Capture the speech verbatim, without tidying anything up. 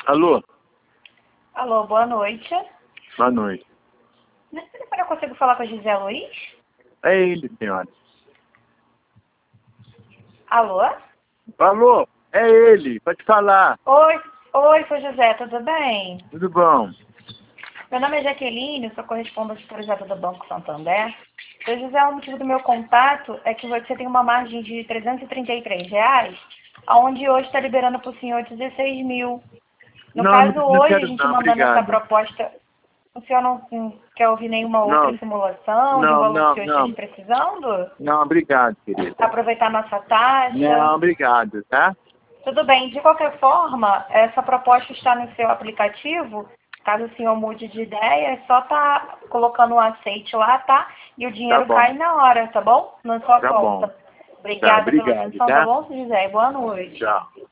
Alô? Alô, boa noite. Boa noite. Nesse telefone eu consigo falar com a José Luiz? É ele, senhora. Alô? Alô? É ele, pode falar. Oi, oi, seu José, tudo bem? Tudo bom? Meu nome é Jaqueline, sou correspondente autorizada do Banco Santander. Seu José, o motivo do meu contato é que você tem uma margem de trezentos e trinta e três reais, onde hoje está liberando para o senhor dezesseis mil. No Não, caso, não, não hoje a quero gente não, mandando essa obrigado. proposta, o senhor não não quer ouvir nenhuma outra Não, simulação de não, valor não, que eu esteja não. precisando? Não, obrigado, querida. Aproveitar nossa taxa? Não, obrigado, tá? Tudo bem. De qualquer forma, essa proposta está no seu aplicativo. Caso o senhor mude de ideia, é só tá colocando o aceite lá, tá? E o Tá dinheiro bom, cai na hora, tá bom? Na sua tá bom. conta. Tá, Obrigada pela obrigado, atenção, tá tá? bom, José? Boa noite. Tchau.